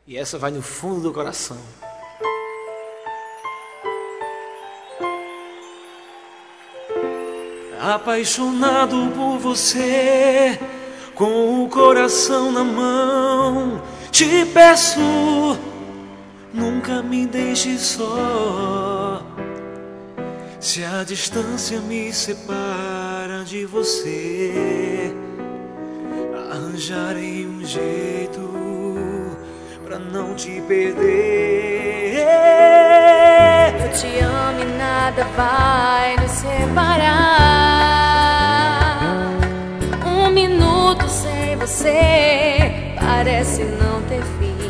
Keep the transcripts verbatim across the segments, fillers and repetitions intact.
E essa vai no fundo do coração. Apaixonado por você, com o coração na mão, te peço, nunca me deixe só. Se a distância me separa de você, arranjarei um jeito pra não te perder. Eu te amo e nada vai nos separar. Um minuto sem você parece não ter fim.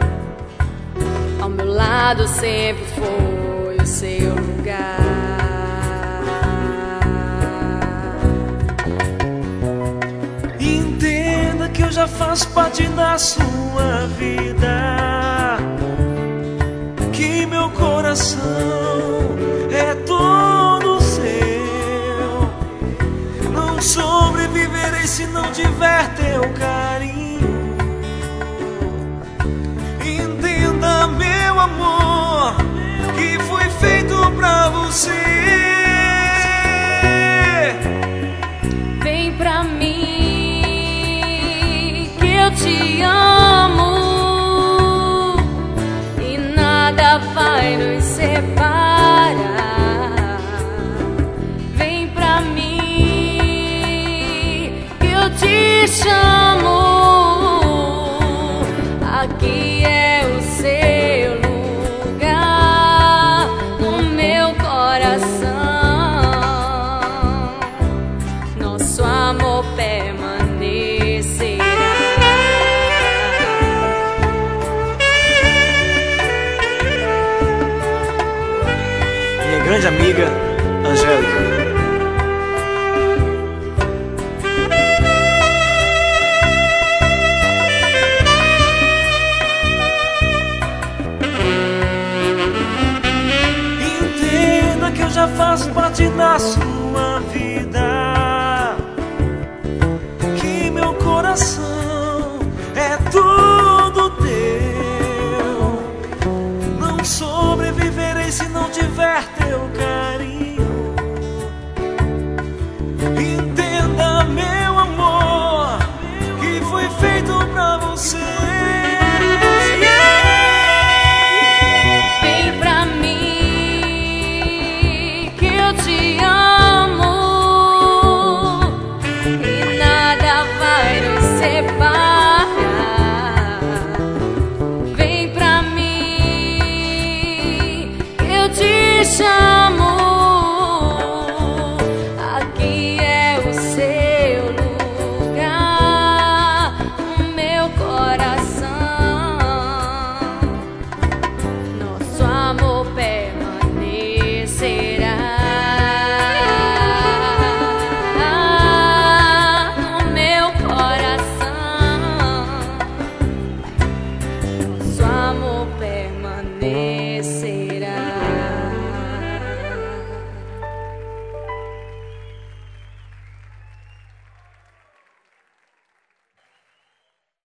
Ao meu lado sempre foi o seu lugar. Entenda que eu já faço parte da sua vida, que meu coração é todo seu. Não sobreviverei se não tiver teu carinho. Entenda, meu amor, que foi feito pra você. Vem pra mim, que eu te amo e nada vai nos separar. Vem pra mim, que eu te chamo. Aqui é o seu lugar no meu coração. Nosso amor permanecerá. Minha grande amiga Angélica. Entenda que eu já faço parte da sua vida, que meu coração é tudo